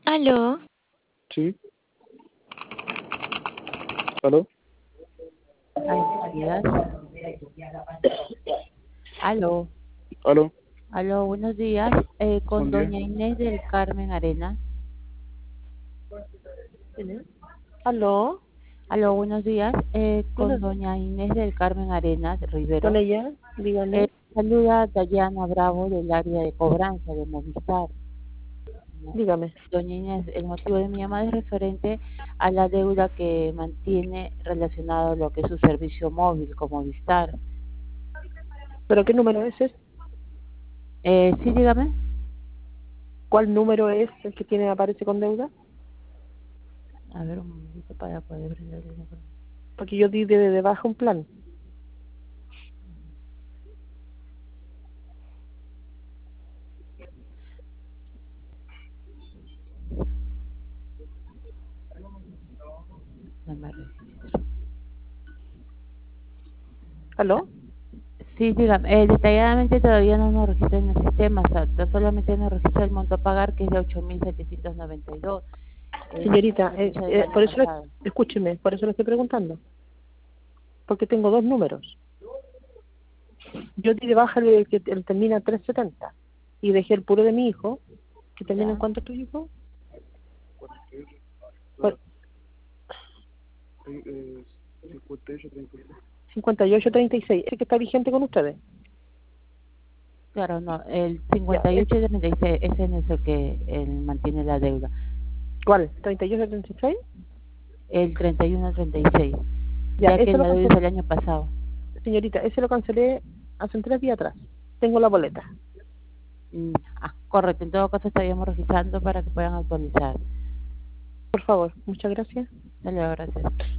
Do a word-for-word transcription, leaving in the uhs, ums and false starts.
¿Aló? Sí. ¿Aló? Ay, buenos días. Aló, ¿Aló? aló, buenos días. Eh, con Buen día. doña Inés del Carmen Arenas. ¿Quién es? ¿Aló? Aló, buenos días. Eh, con Buenos- doña Inés del Carmen Arenas Rivero. ¿Con ella? Eh, Dígame. saluda Dayana Bravo del área de cobranza de Movistar. Dígame. Doña Inés, el motivo de mi llamada es referente a la deuda que mantiene relacionado a lo que es su servicio móvil con Movistar. ¿Pero qué número es ese? Eh, sí, dígame. ¿Cuál número es el que tiene aparece con deuda? A ver, un momentito para poder brindarle la información. Porque yo di de, de baja un plan. No me registro. ¿Aló? Sí, dígame, eh, detalladamente todavía no nos registra en el sistema, o sea, solamente nos registra el monto a pagar, que es de ocho mil setecientos noventa y dos. Eh, Señorita, la eh, fecha del eh, año por eso le, pasado. escúcheme, por eso le estoy preguntando. Porque tengo dos números. Yo di de baja el que el termina en trescientos setenta y dejé el puro de mi hijo, que termina en ¿Ya? cuánto tu hijo? cuarenta y ocho. Cu- Eh, eh, cincuenta y ocho, treinta y seis. cincuenta y ocho treinta y seis. ¿Ese que está vigente con ustedes? Claro, no, el Ya, cincuenta y es- ocho y treinta y seis, ese no es el que él mantiene la deuda. ¿Cuál? ¿treinta y ocho treinta y seis? El treinta y uno treinta y seis, Ya, ya que ese lo la deuda cancelé. es el año pasado. Señorita, ese lo cancelé hace tres días atrás. Tengo la boleta. Mm, ah, correcto, en todo caso estaríamos registrando para que puedan actualizar. Por favor, muchas gracias. Hasta luego, gracias.